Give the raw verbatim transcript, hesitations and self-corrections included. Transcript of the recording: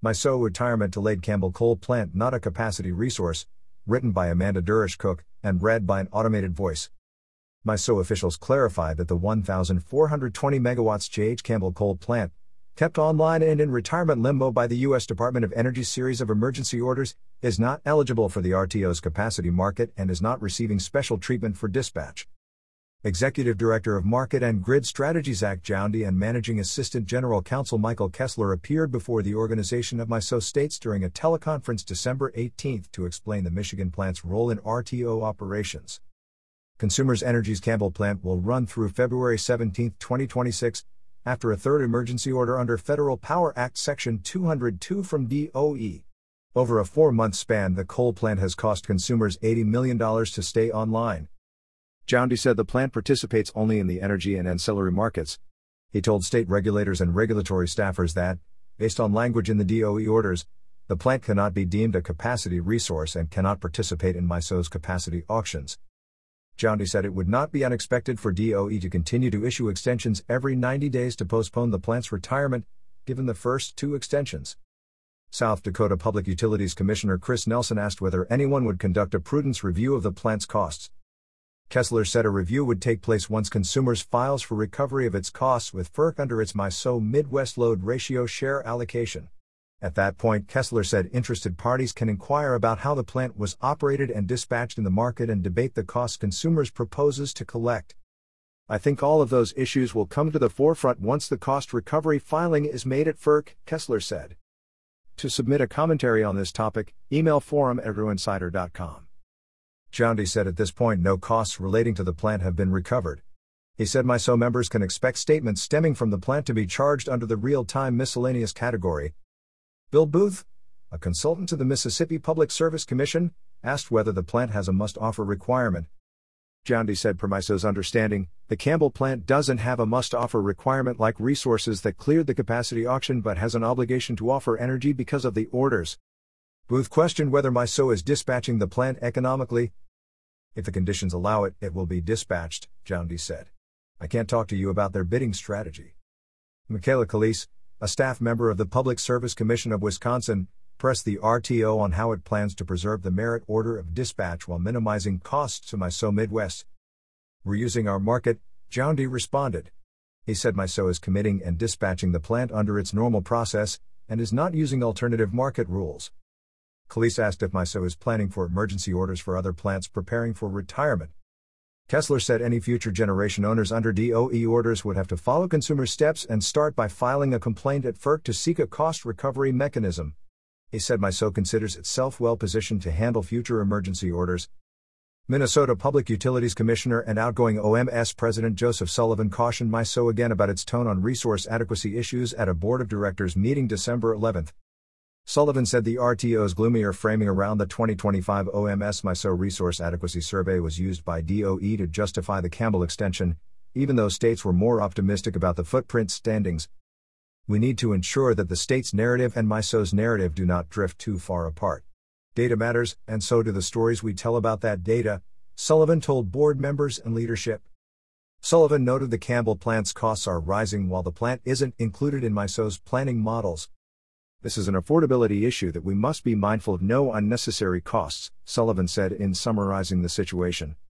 MISO retirement delayed Campbell Coal Plant not a capacity resource, written by Amanda Durish-Cook, and read by an automated voice. MISO officials clarified that the one thousand four hundred twenty megawatts J H Campbell Coal Plant, kept online and in retirement limbo by the U S Department of Energy's series of emergency orders, is not eligible for the R T O's capacity market and is not receiving special treatment for dispatch. Executive Director of Market and Grid Strategy Zach Joundy and Managing Assistant General Counsel Michael Kessler appeared before the organization of MISO states during a teleconference December eighteenth to explain the Michigan plant's role in R T O operations. Consumers Energy's Campbell plant will run through February seventeenth, twenty twenty-six, after a third emergency order under Federal Power Act Section two oh two from D O E. Over a four-month span, the coal plant has cost consumers eighty million dollars to stay online. Joundy said the plant participates only in the energy and ancillary markets. He told state regulators and regulatory staffers that, based on language in the D O E orders, the plant cannot be deemed a capacity resource and cannot participate in MISO's capacity auctions. Joundy said it would not be unexpected for D O E to continue to issue extensions every ninety days to postpone the plant's retirement, given the first two extensions. South Dakota Public Utilities Commissioner Chris Nelson asked whether anyone would conduct a prudence review of the plant's costs. Kessler said a review would take place once Consumers files for recovery of its costs with F E R C under its MISO Midwest Load Ratio share allocation. At that point, Kessler said interested parties can inquire about how the plant was operated and dispatched in the market and debate the costs Consumers proposes to collect. I think all of those issues will come to the forefront once the cost recovery filing is made at F E R C, Kessler said. To submit a commentary on this topic, email forum at ruinsider dot com. Joundy said at this point no costs relating to the plant have been recovered. He said MISO members can expect statements stemming from the plant to be charged under the real-time miscellaneous category. Bill Booth, a consultant to the Mississippi Public Service Commission, asked whether the plant has a must-offer requirement. Joundy said per MISO's understanding, the Campbell plant doesn't have a must-offer requirement like resources that cleared the capacity auction but has an obligation to offer energy because of the orders. Booth questioned whether MISO is dispatching the plant economically. If the conditions allow it, it will be dispatched, Joundy said. I can't talk to you about their bidding strategy. Michaela Calise, a staff member of the Public Service Commission of Wisconsin, pressed the R T O on how it plans to preserve the merit order of dispatch while minimizing costs to MISO Midwest. We're using our market, Joundy responded. He said MISO is committing and dispatching the plant under its normal process, and is not using alternative market rules. Calise asked if MISO is planning for emergency orders for other plants preparing for retirement. Kessler said any future generation owners under D O E orders would have to follow Consumers' steps and start by filing a complaint at F E R C to seek a cost recovery mechanism. He said MISO considers itself well positioned to handle future emergency orders. Minnesota Public Utilities Commissioner and outgoing O M S President Joseph Sullivan cautioned MISO again about its tone on resource adequacy issues at a Board of Directors meeting December eleventh. Sullivan said the R T O's gloomier framing around the twenty twenty-five O M S MISO Resource Adequacy Survey was used by D O E to justify the Campbell extension, even though states were more optimistic about the footprint standings. We need to ensure that the state's narrative and MISO's narrative do not drift too far apart. Data matters, and so do the stories we tell about that data, Sullivan told board members and leadership. Sullivan noted the Campbell plant's costs are rising while the plant isn't included in MISO's planning models. This is an affordability issue that we must be mindful of no unnecessary costs, Sullivan said in summarizing the situation.